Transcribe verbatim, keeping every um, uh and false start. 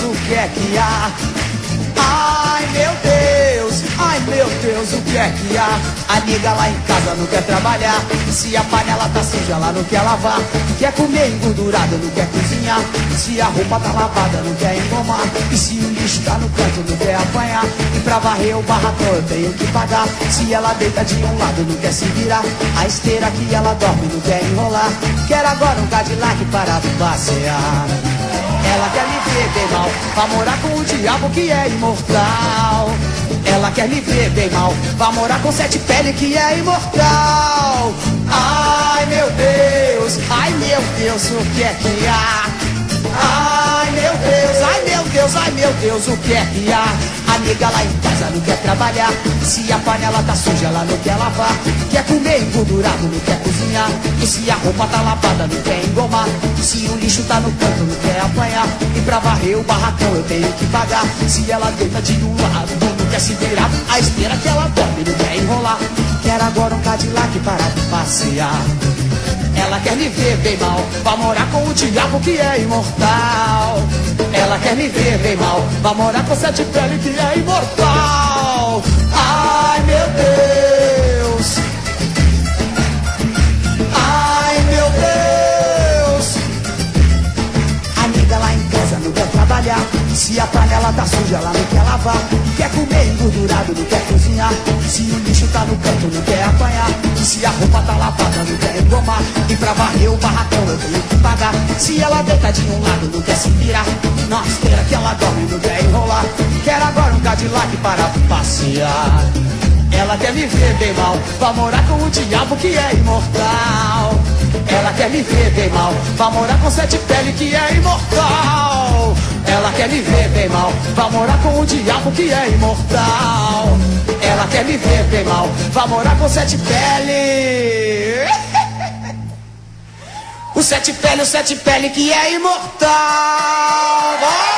o que é que há? Ai meu Deus, ai meu Deus, o que é que há? A nega lá em casa não quer trabalhar. Se a panela tá suja, ela não quer lavar. Quer comer engordurada, não quer cozinhar. Se a roupa tá lavada, não quer engomar. E se o lixo tá no canto, não quer apanhar. E pra varrer o barracão eu tenho que pagar. Se ela deita de um lado, não quer se virar. A esteira que ela dorme, não quer enrolar. Quer agora um Cadillac para passear. Ela quer me ver bem mal, vai morar com o diabo que é imortal. Ela quer me ver bem mal, vai morar com sete pele que é imortal. Ai meu Deus, ai meu Deus, o que é que há? Ai meu Deus, ai meu Deus, ai meu Deus, o que é que há? A nega lá em casa não quer trabalhar. Se a panela tá suja, ela não quer lavar. Quer comer engordurado, não quer cozinhar. E se a roupa tá lavada, não quer engomar. Se o lixo tá no canto, não quer apanhar. E pra varrer o barracão eu tenho que pagar. Se ela deita de um lado, não quer se virar. A esteira que ela dorme, não quer enrolar. Quer agora um Cadillac para passear. Ela quer me ver bem mal, vai morar com o diabo que é imortal. Ela quer me ver bem mal, vai morar com sete pele que é imortal. Ai meu Deus, ai meu Deus. A nega lá em casa não quer trabalhar. Se a panela tá suja, ela não quer lavar. Quer comer engordurado, não quer cozinhar. Se o lixo tá no canto, não quer apanhar. Se a roupa tá lavada, não quer engomar. E pra varrer o barracão eu tenho que pagar. Se ela deita de um lado, não quer se virar. Na esteira que ela dorme, não quer enrolar. Quer agora um Cadillac para passear. Ela quer me ver bem mal, vai morar com o diabo que é imortal. Ela quer me ver bem mal, vai morar com sete pele que é imortal. Ela quer me ver bem mal, vai morar com o diabo que é imortal. Ela quer me ver bem mal, vai morar com sete pele. O sete pele, o sete pele que é imortal.